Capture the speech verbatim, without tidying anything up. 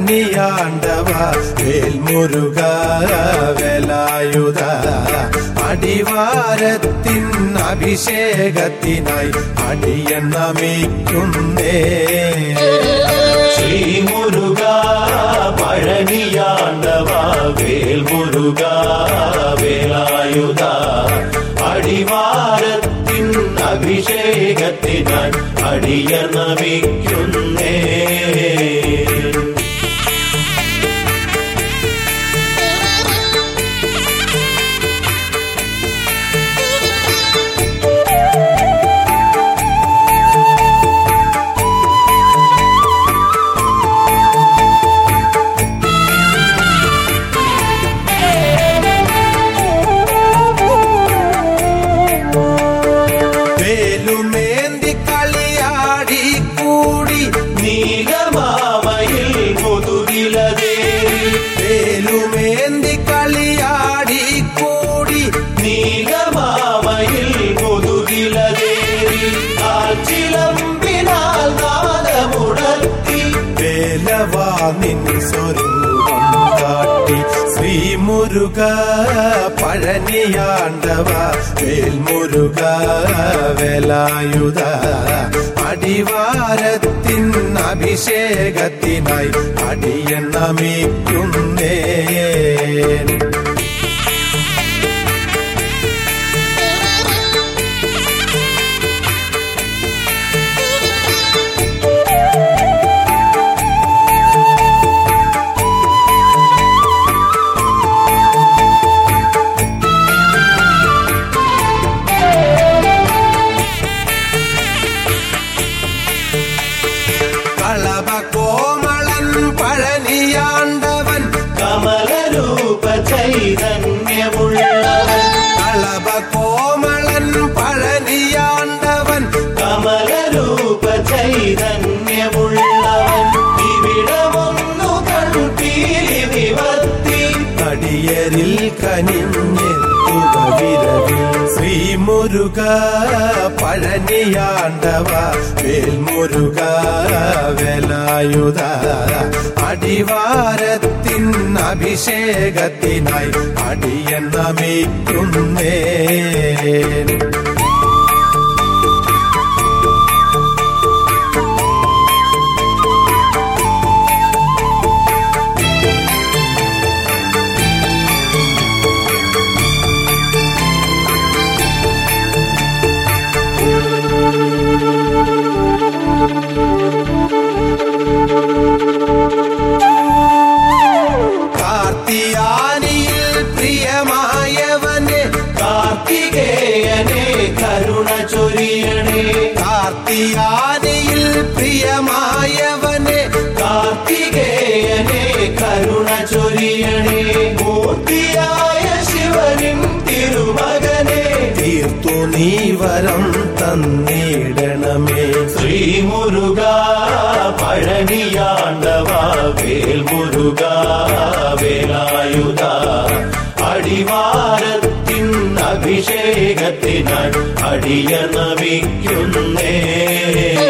പഴനിയാണ്ടവ വേൽമുരുക വേലായുധ അടിവാരത്തിൻ അഭിഷേകത്തിനായി അടിയൻ നമിക്കുന്നേ. ശ്രീമുരുക പഴനിയാണ്ടവ വേൽമുരുക വേലായുധ അടിവാരത്തിൻ അഭിഷേകത്തിനായി അടിയൻ നമിക്കുന്നേ. വേലുമേന്തി കളിയാടി കൂടി നീലമാമയിൽ മുതുകിലതേറി വേലുമേന്തി കളിയാടി കൂടി നീലമാമയിൽ മുതുകിലതേറി കാൽച്ചിലമ്പിനാൽ നാദമുടത്തി വേലവാ നിൻ സ്വരൂപം കാട്ടി ശ്രീമുരുക പഴനിയാണ്ടവ വേൽമുരുക വേലായുധ അടിവാരത്തിൻ അഭിഷേകത്തിനായി അടിയൻ നമിക്കുന്നേ. കളഭകോമളൻ പഴനിയാണ്ടവൻ കമലരൂപ ചൈതന്യമുള്ളവൻ കളഭകോമളൻ പഴനിയാണ്ടവൻ കമലരൂപ ചൈതന്യമുള്ളവൻ ഇവിടമൊന്നു കൺപീലി നിവർത്തി അടിയരിൽ കനിഞ്ഞെത്തുക വിരവിൽ ശ്രീമുരുക പഴനിയാണ്ടവ വേൽമുരുക വേലായുധ അടിവാരത്തിൻ അഭിഷേകത്തിനായി അടിയൻ നമിക്കുന്നേ. കാർത്തിയാനിയിൽ പ്രിയമായവനെ കാർത്തികേയനെ കരുണ ചൊരിയണേ കാർത്തിയാനിയിൽ പ്രിയമായവനെ കാർത്തികേയനെ കരുണ ചൊരിയണേ മൂർത്തിയായ ശിവനിൻ തിരുമകനെ തീർത്തു നീ വരം തന്നിടണമേ. ശ്രീമുരുക പഴനിയാണ്ടവ വേൽമുരുക വേലായുധ അടിവാരത്തിൻ അഭിഷേകത്തിനായി അടിയൻ നമിക്കുന്നേ.